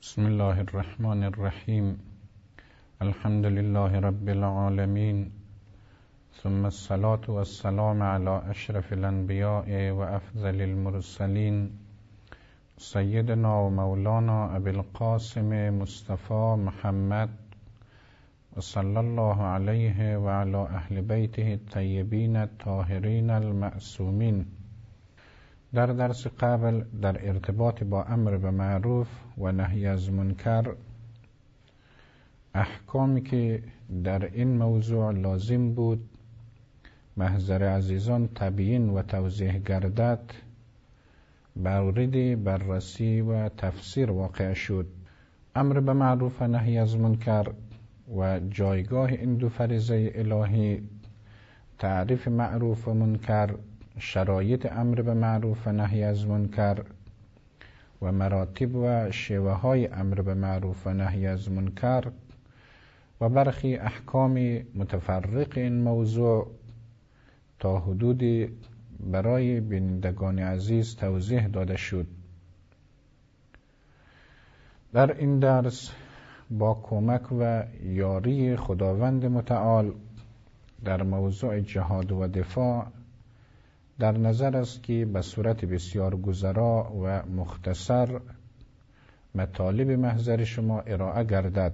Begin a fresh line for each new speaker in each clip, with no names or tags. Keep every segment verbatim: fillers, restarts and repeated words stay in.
بسم الله الرحمن الرحیم. الحمد لله رب العالمین، ثم الصلاة والسلام على اشرف الانبیاء و افضل المرسلین، سیدنا و مولانا ابی القاسم مصطفى محمد و صلی الله علیه و علی اهل بیته الطیبین الطاهرین المعصومین. در درس قبل در ارتباط با امر به معروف و نهی از منکر، احکامی که در این موضوع لازم بود محضر عزیزان تبیین و توضیح گردد، مورد بررسی و تفسیر واقع شد. امر به معروف و نهی از منکر و جایگاه این دو فریضه الهی، تعریف معروف و منکر، شرایط امر به معروف و نهی از منکر و مراتب و شیوه های امر به معروف و نهی از منکر و برخی احکام متفرق این موضوع تا حدودی برای بینندگان عزیز توضیح داده شد. در این درس با کمک و یاری خداوند متعال در موضوع جهاد و دفاع در نظر است که به صورت بسیار گذرا و مختصر مطالب محضر شما ارائه گردد.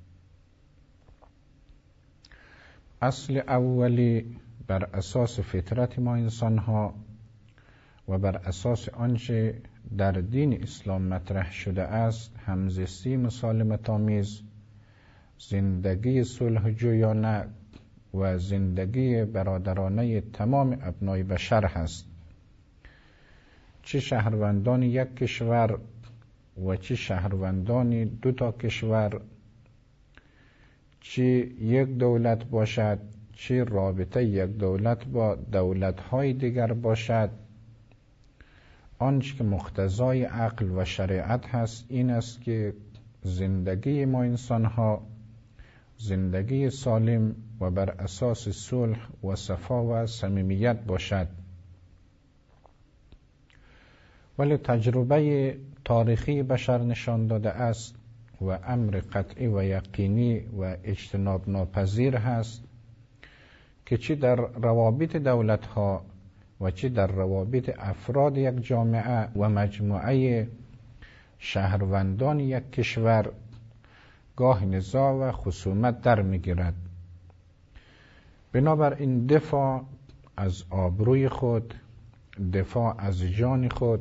اصل اولی بر اساس فطرت ما انسان ها و بر اساس آنچه در دین اسلام مطرح شده است، همزیستی مسالمت آمیز، زندگی صلح جویانه و زندگی برادرانه تمام ابنای بشر هست. چه شهروندان یک کشور و چه شهروندان دو تا کشور، چه یک دولت باشد چه رابطه یک دولت با دولت‌های دیگر باشد، آنچه که مقتضای عقل و شریعت هست این است که زندگی ما انسان‌ها زندگی سالم و بر اساس صلح و صفا و صمیمیت باشد. ولی تجربه تاریخی بشر نشان داده است و امر قطعی و یقینی و اجتناب ناپذیر هست که چه در روابط دولت‌ها و چه در روابط افراد یک جامعه و مجموعه شهروندان یک کشور گاه نزاع و خصومت در می‌گیرد. بنابراین دفاع از آبروی خود، دفاع از جان خود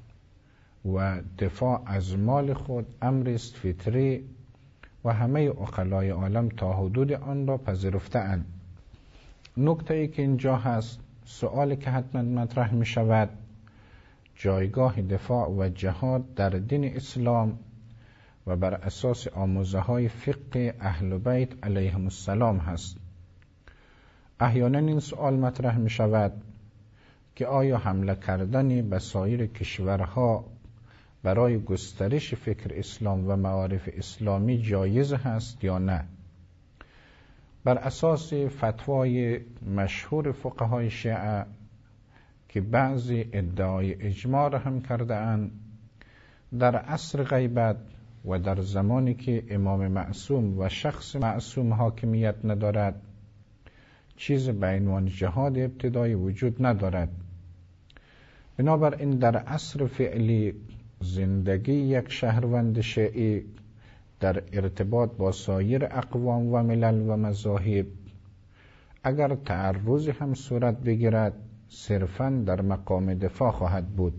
و دفاع از مال خود امر است فطری و همه عقلای عالم تا حدود آن را پذیرفته اند. نکته ای که اینجا هست، سؤالی که حتما مطرح می شود، جایگاه دفاع و جهاد در دین اسلام و بر اساس آموزه های فقه اهل بیت علیهم السلام هست. احیانا این سؤال مطرح می شود که آیا حمله کردن به سایر کشورها برای گسترش فکر اسلام و معارف اسلامی جایز هست یا نه؟ بر اساس فتوای مشهور فقهای شیعه که بعضی ادعای اجماع را هم کرده اند، در عصر غیبت و در زمانی که امام معصوم و شخص معصوم حاکمیت ندارد، چیز به عنوان جهاد ابتدایی وجود ندارد. بنابراین در عصر فعلی زندگی یک شهروند شیعی در ارتباط با سایر اقوام و ملل و مذاهب اگر تعرض هم صورت بگیرد صرفاً در مقام دفاع خواهد بود.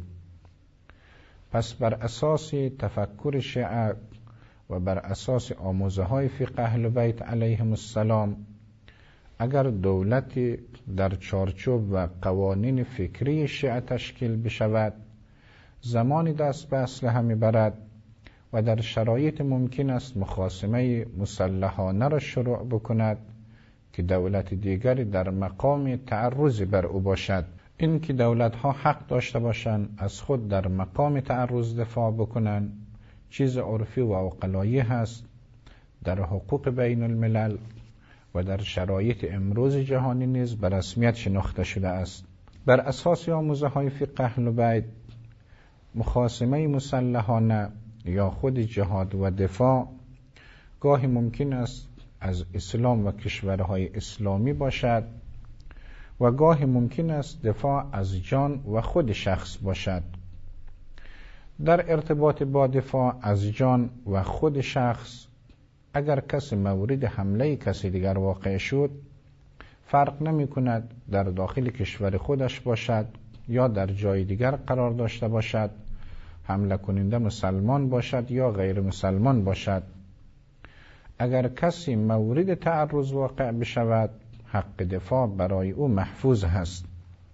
پس بر اساس تفکر شیعه و بر اساس آموزه های فقه اهل بیت علیهم السلام، اگر دولتی در چارچوب و قوانین فکری شیعه تشکیل بشود، زمانی دست به اسلحه میبرد و در شرایط ممکن است مخاصمه مسلحانه را شروع بکند که دولت دیگری در مقام تعرض بر او باشد. این که دولت ها حق داشته باشند از خود در مقام تعرض دفاع بکنند چیز عرفی و عقلایی هست. در حقوق بین الملل و در شرایط امروز جهانی نیز به رسمیت شناخته شده است. بر اساس آموزه های فقه اهل بیت، مخاصمه مسلحانه یا خود جهاد و دفاع گاهی ممکن است از اسلام و کشورهای اسلامی باشد و گاهی ممکن است دفاع از جان و خود شخص باشد. در ارتباط با دفاع از جان و خود شخص، اگر کسی مورد حمله کسی دیگر واقع شد، فرق نمی کند در داخل کشور خودش باشد یا در جای دیگر قرار داشته باشد، حمله کننده مسلمان باشد یا غیر مسلمان باشد. اگر کسی مورد تعرض واقع بشود، حق دفاع برای او محفوظ هست.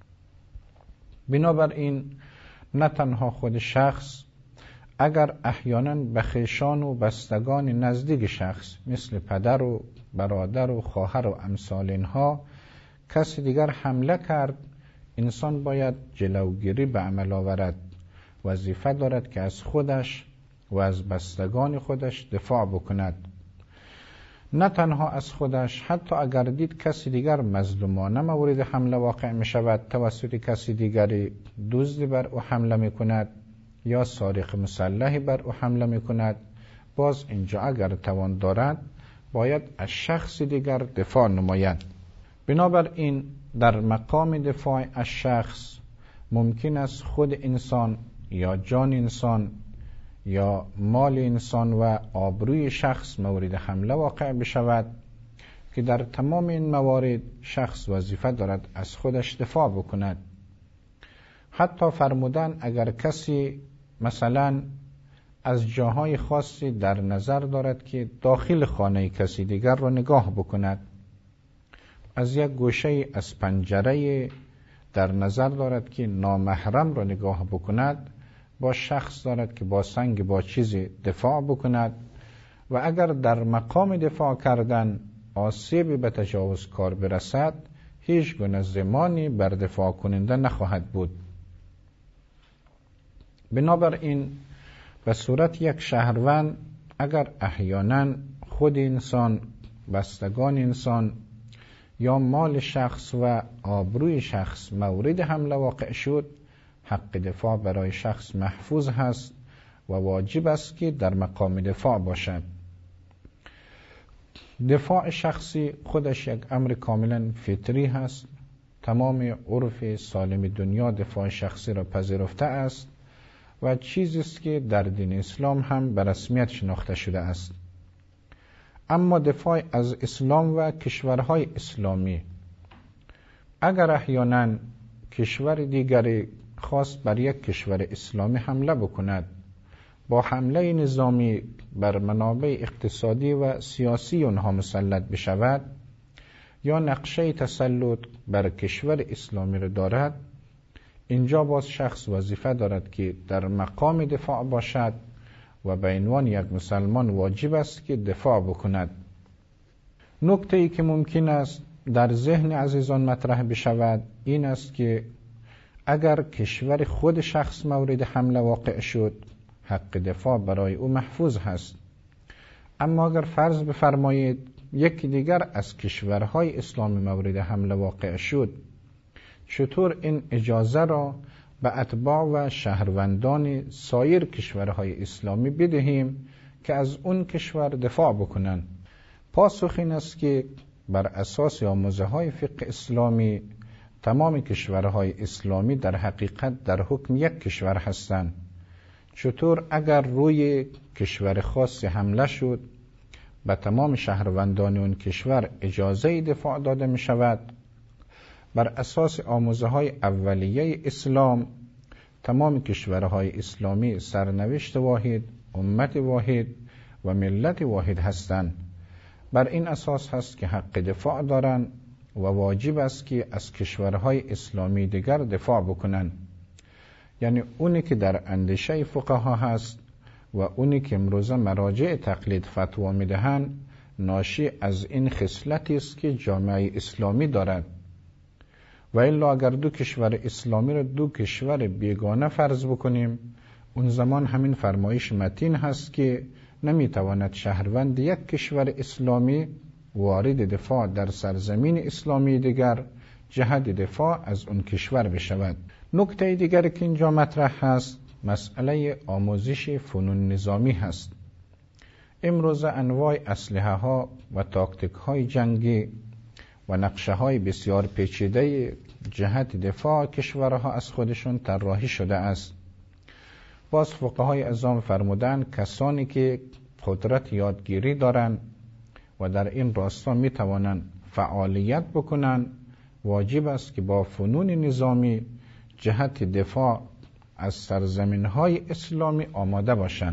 بنابراین نه تنها خود شخص، اگر احیانا به خویشان و بستگان نزدیک شخص مثل پدر و برادر و خواهر و امثال اینها کسی دیگر حمله کرد، انسان باید جلوگیری به عمل آورد. وظیفه دارد که از خودش و از بستگان خودش دفاع بکند. نه تنها از خودش، حتی اگر دید کسی دیگر مظلومانه مورد حمله واقع می شود توسط کسی دیگری، دزدی بر او حمله می کند یا سارق مسلحی بر او حمله می کند، باز اینجا اگر توان دارد باید از شخص دیگر دفاع نماید. بنابراین در مقام دفاع از شخص ممکن است خود انسان یا جان انسان یا مال انسان و آبروی شخص مورد حمله واقع بشود که در تمام این موارد شخص وظیفه دارد از خودش دفاع بکند. حتی فرمودن اگر کسی مثلا از جاهای خاصی در نظر دارد که داخل خانه کسی دیگر را نگاه بکند، از یک گوشه از پنجره در نظر دارد که نامحرم را نگاه بکند، با شخص دارد که با سنگ با چیزی دفاع بکند و اگر در مقام دفاع کردن آسیبی به تجاوز کار برسد، هیچ گونه ضمانی بر دفاع کننده نخواهد بود. بنابراین به صورت یک شهروند اگر احیانا خود انسان، بستگان انسان یا مال شخص و آبروی شخص مورد حمله واقع شد، حق دفاع برای شخص محفوظ هست و واجب است که در مقام دفاع باشد. دفاع شخصی خودش یک امر کاملا فطری هست. تمام عرف سالم دنیا دفاع شخصی را پذیرفته است و چیزی است که در دین اسلام هم به رسمیت شناخته شده است. اما دفاع از اسلام و کشورهای اسلامی، اگر احیانا کشور دیگری خواست بر یک کشور اسلامی حمله بکند، با حمله نظامی بر منابع اقتصادی و سیاسی آنها مسلط بشود یا نقشه تسلط بر کشور اسلامی را دارد، اینجا باز شخص وظیفه دارد که در مقام دفاع باشد و به عنوان یک مسلمان واجب است که دفاع بکند. نکته ای که ممکن است در ذهن عزیزان مطرح بشود این است که اگر کشور خود شخص مورد حمله واقع شد، حق دفاع برای او محفوظ هست. اما اگر فرض بفرمایید یکی دیگر از کشورهای اسلامی مورد حمله واقع شد، چطور این اجازه را به اتباع و شهروندان سایر کشورهای اسلامی بدهیم که از اون کشور دفاع بکنن؟ پاسخ این است که بر اساس آموزه های فقه اسلامی تمام کشورهای اسلامی در حقیقت در حکم یک کشور هستند. چطور اگر روی کشور خاصی حمله شد، به تمام شهروندان اون کشور اجازه دفاع داده می شود؟ بر اساس آموزه های اولیه اسلام تمام کشورهای اسلامی سرنوشت واحد، امت واحد و ملت واحد هستند. بر این اساس هست که حق دفاع دارند و واجب است که از کشورهای اسلامی دیگر دفاع بکنند. یعنی اونی که در اندیشه فقها هست و اونی که امروزه مراجع تقلید فتوا میدهند ناشی از این خصلتی است که جامعه اسلامی دارد. و الا اگر دو کشور اسلامی را دو کشور بیگانه فرض بکنیم، اون زمان همین فرمایش متین هست که نمیتواند شهروند یک کشور اسلامی وارد دفاع در سرزمین اسلامی دیگر جهت دفاع از اون کشور بشود. نکته دیگری که اینجا مطرح هست مسئله آموزش فنون نظامی هست. امروز انواع اسلحه ها و تاکتیک های جنگی و نقشه های بسیار پیچیده جهت دفاع کشورها از خودشون طراحی شده است. باز فقهای اعظم فرمودند کسانی که قدرت یادگیری دارند و در این راستا می توانند فعالیت بکنند، واجب است که با فنون نظامی جهت دفاع از سرزمین های اسلامی آماده باشند.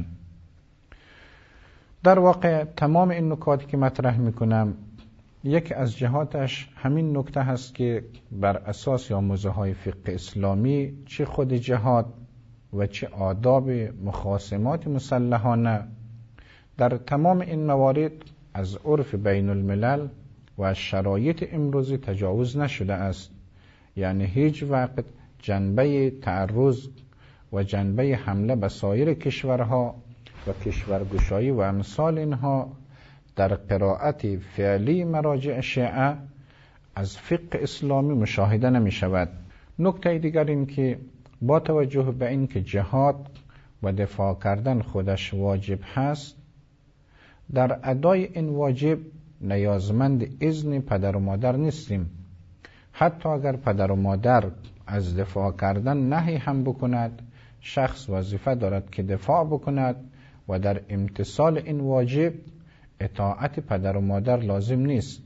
در واقع تمام این نکاتی که مطرح میکنم یک از جهاتش همین نکته هست که بر اساس آموزه های فقه اسلامی چه خود جهاد و چه آداب مخاصمات مسلحانه در تمام این موارد از عرف بین الملل و از شرایط امروزی تجاوز نشده است. یعنی هیچ وقت جنبه تعرض و جنبه حمله به سایر کشورها و کشورگشایی و امثال اینها در قرائت فعلی مراجع شیعه از فقه اسلامی مشاهده نمی شود. نکته دیگر این که با توجه به این که جهاد و دفاع کردن خودش واجب هست، در ادای این واجب نیازمند اذن پدر و مادر نیستیم. حتی اگر پدر و مادر از دفاع کردن نهی هم بکند، شخص وظیفه دارد که دفاع بکند و در امتثال این واجب اطاعت پدر و مادر لازم نیست.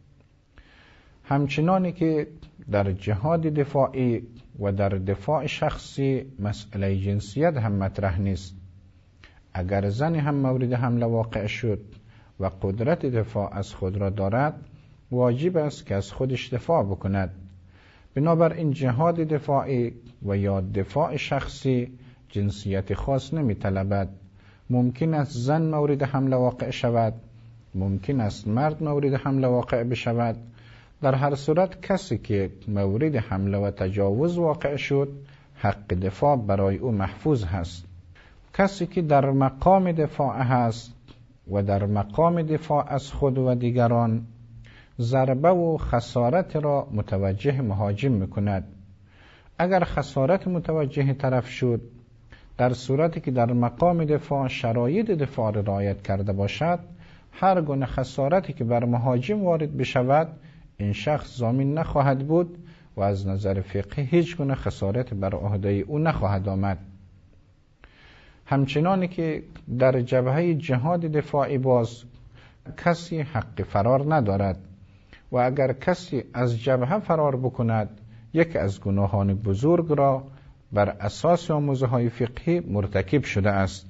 همچنانی که در جهاد دفاعی و در دفاع شخصی مسئله جنسیت هم مطرح نیست. اگر زنی هم مورد حمله واقع شد و قدرت دفاع از خود را دارد، واجب است که از خودش دفاع بکند. بنابراین جهاد دفاعی و یا دفاع شخصی جنسیت خاص نمی طلبد. ممکن است زن مورد حمله واقع شود، ممکن است مرد مورد حمله واقع بشود. در هر صورت کسی که مورد حمله و تجاوز واقع شد، حق دفاع برای او محفوظ هست. کسی که در مقام دفاع هست و در مقام دفاع از خود و دیگران، ضربه و خسارت را متوجه مهاجم میکند. اگر خسارت متوجه طرف شد، در صورتی که در مقام دفاع شرایط دفاع را رعایت کرده باشد، هر گونه خسارتی که بر مهاجم وارد بشود این شخص ضامن نخواهد بود و از نظر فقهی هیچ گونه خسارت بر عهده او نخواهد آمد. همچنانی که در جبهه جهاد دفاعی باز کسی حق فرار ندارد و اگر کسی از جبهه فرار بکند، یک از گناهان بزرگ را بر اساس آموزه های فقهی مرتکب شده است.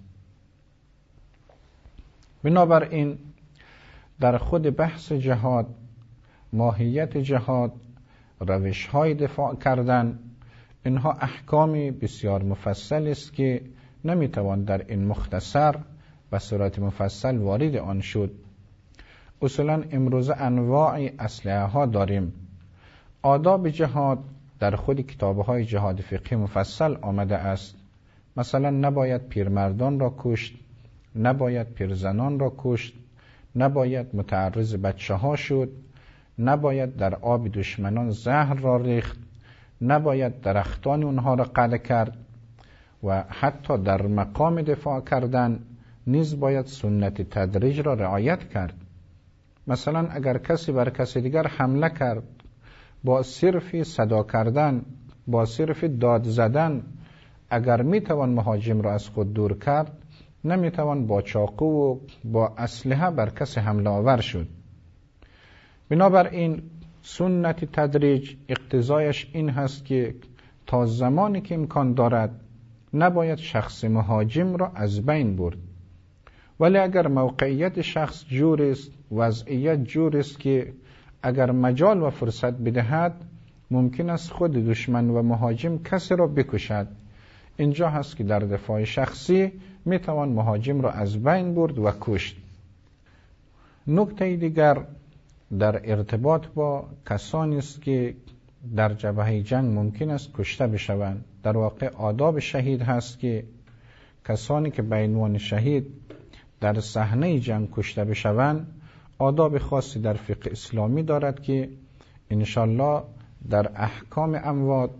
بنابراین در خود بحث جهاد، ماهیت جهاد، روش های دفاع کردن، اینها احکامی بسیار مفصل است که نمیتوان در این مختصر و صورت مفصل وارد آن شد. اصولا امروز انواع اسلحه ها داریم. آداب جهاد در خود کتاب‌های جهاد فقهی مفصل آمده است. مثلا نباید پیرمردان را کشت، نباید پیرزنان را کشت، نباید متعرض بچه ها شد، نباید در آب دشمنان زهر را ریخت، نباید درختان اونها را قطع کرد و حتی در مقام دفاع کردن نیز باید سنت تدریج را رعایت کرد. مثلا اگر کسی بر کسی دیگر حمله کرد، با صرف صدا کردن، با صرف داد زدن اگر میتوان مهاجم را از خود دور کرد، نمیتوان با چاقو و با اسلحه بر کسی حمله آور شد. بنابراین سنت تدریج اقتضایش این هست که تا زمانی که امکان دارد نباید شخص مهاجم را از بین برد. ولی اگر موقعیت شخص جور است، وضعیت جور است که اگر مجال و فرصت بدهد ممکن است خود دشمن و مهاجم کسی را بکشد، اینجا هست که در دفاع شخصی میتوان مهاجم را از بین برد و کشت. نکته دیگر در ارتباط با کسانی است که در جبهه جنگ ممکن است کشته بشوند. در واقع آداب شهید هست که کسانی که به عنوان شهید در صحنه جنگ کشته بشوند آداب خاصی در فقه اسلامی دارد که انشالله در احکام اموات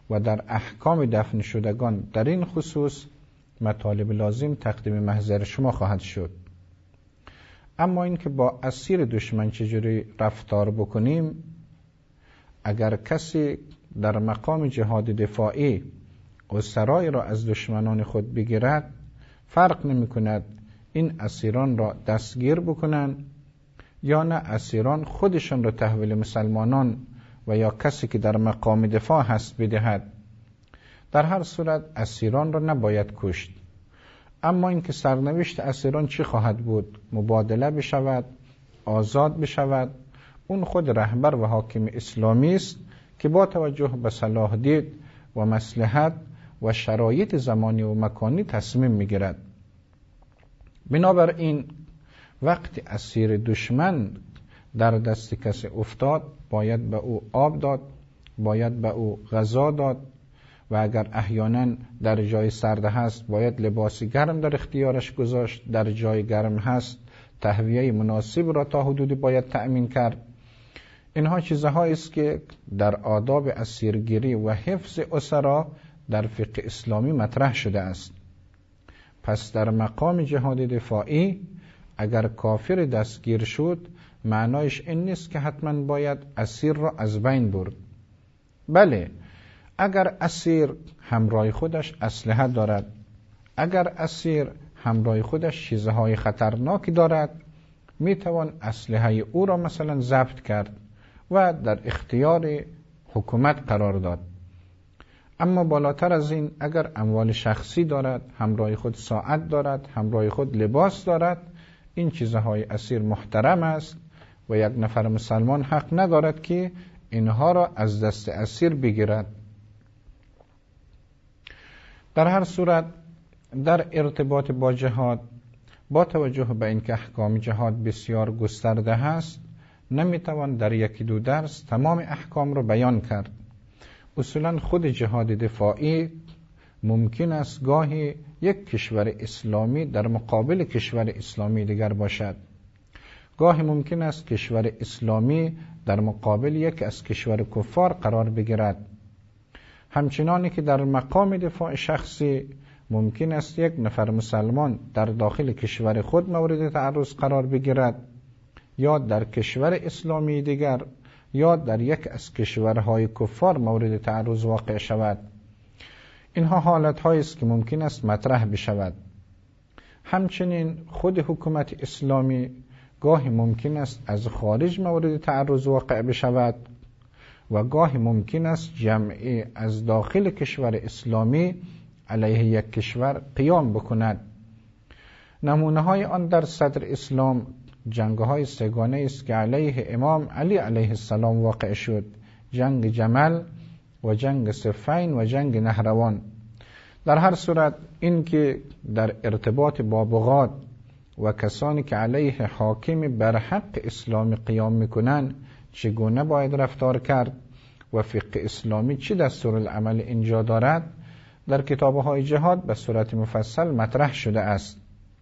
و در احکام دفن شدگان در این خصوص مطالب لازم تقدیم محضر شما خواهد شد. اما اینکه با اسیر دشمن چجوری رفتار بکنیم، اگر کسی در مقام جهاد دفاعی اسرای را از دشمنان خود بگیرد، فرق نمی کند این اسیران را دستگیر بکنن یا نه اسیران خودشان را تحویل مسلمانان و یا کسی که در مقام دفاع هست بدهد. در هر صورت اسیران را نباید کشت. اما اینکه سرنوشت اسیران چی خواهد بود، مبادله بشود، آزاد بشود، اون خود رهبر و حاکم اسلامی است که با توجه به صلاح دید و مصلحت و شرایط زمانی و مکانی تصمیم میگیرد. بنابراین وقتی اسیر دشمن در دست کسی افتاد، باید به او آب داد، باید به او غذا داد و اگر احیانا در جای سرد هست باید لباس گرم در اختیارش گذاشت، در جای گرم هست تهویه مناسب را تا حدودی باید تأمین کرد. اینها چیزهایی است که در آداب اسیرگیری و حفظ اسرا در فقه اسلامی مطرح شده است. پس در مقام جهاد دفاعی اگر کافر دستگیر شد، معنایش این نیست که حتما باید اسیر را از بین برد. بله، اگر اسیر همراه خودش اسلحه دارد، اگر اسیر همراه خودش چیزهای خطرناکی دارد، میتوان اسلحه او را مثلا ضبط کرد و در اختیار حکومت قرار داد. اما بالاتر از این، اگر اموال شخصی دارد، همراه خود ساعت دارد، همراه خود لباس دارد، این چیزهای اسیر محترم است و یک نفر مسلمان حق ندارد که اینها را از دست اسیر بگیرد. در هر صورت در ارتباط با جهاد، با توجه به اینکه احکام جهاد بسیار گسترده است، نمیتوان در یکی دو درس تمام احکام را بیان کرد. اصولا خود جهاد دفاعی ممکن است گاهی یک کشور اسلامی در مقابل کشور اسلامی دیگر باشد، گاهی ممکن است کشور اسلامی در مقابل یک از کشور کفار قرار بگیرد. همچنانی که در مقام دفاع شخصی ممکن است یک نفر مسلمان در داخل کشور خود مورد تعرض قرار بگیرد یا در کشور اسلامی دیگر یا در یک از کشورهای کفار مورد تعرض واقع شود. اینها حالت‌هایی است که ممکن است مطرح بشود. همچنین خود حکومت اسلامی گاهی ممکن است از خارج مورد تعرض واقع بشود و گاهی ممکن است جمعی از داخل کشور اسلامی علیه یک کشور قیام بکند. نمونه های آن در صدر اسلام جنگ‌های سگانه است که علیه امام علی علیه السلام واقع شد، جنگ جمل و جنگ صفین و جنگ نهروان. در هر صورت این که در ارتباط با بغات و کسانی که علیه حاکم بر حق اسلام قیام میکنند چگونه باید رفتار کرد و فقه اسلامی چه دستور العمل اینجا دارد، در کتاب‌های جهاد به صورت مفصل مطرح شده است.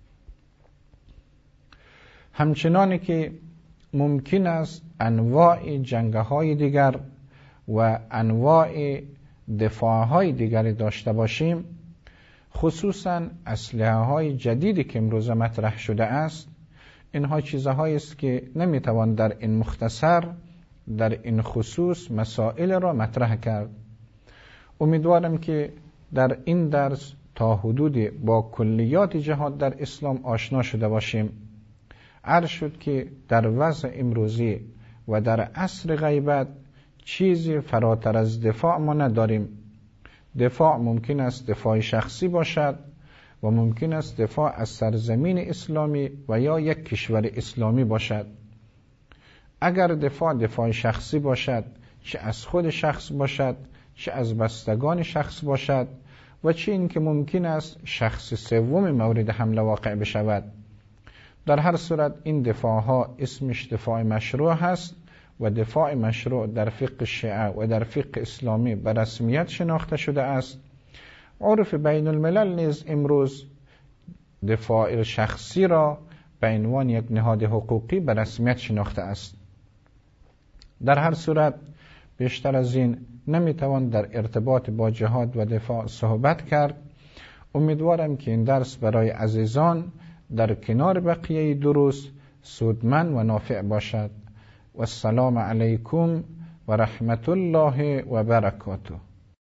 همچنانی که ممکن است انواع جنگ‌های دیگر و انواع دفاع‌های دیگری داشته باشیم، خصوصاً اسلحه‌های جدیدی که امروز مطرح شده است، اینها چیزهایی است که نمیتوان در این مختصر در این خصوص مسائل را مطرح کرد. امیدوارم که در این درس تا حدودی با کلیات جهاد در اسلام آشنا شده باشیم. عرض شد که در وضع امروزی و در عصر غیبت چیزی فراتر از دفاع ما نداریم. دفاع ممکن است دفاع شخصی باشد و ممکن است دفاع از سرزمین اسلامی و یا یک کشور اسلامی باشد. اگر دفاع دفاع شخصی باشد، چه از خود شخص باشد، چه از بستگان شخص باشد و چه این که ممکن است شخص سوم مورد حمله واقع بشود، در هر صورت این دفاع ها اسمش دفاع مشروع هست و دفاع مشروع در فقه شیعه و در فقه اسلامی به رسمیت شناخته شده است. عرف بین الملل نیز امروز دفاع شخصی را به عنوان یک نهاد حقوقی به رسمیت شناخته است. در هر صورت بیشتر از این نمیتوان در ارتباط با جهاد و دفاع صحبت کرد. امیدوارم که این درس برای عزیزان در کنار بقیه دروس سودمند و نافع باشد. و السلام علیکم و رحمت الله و برکاته.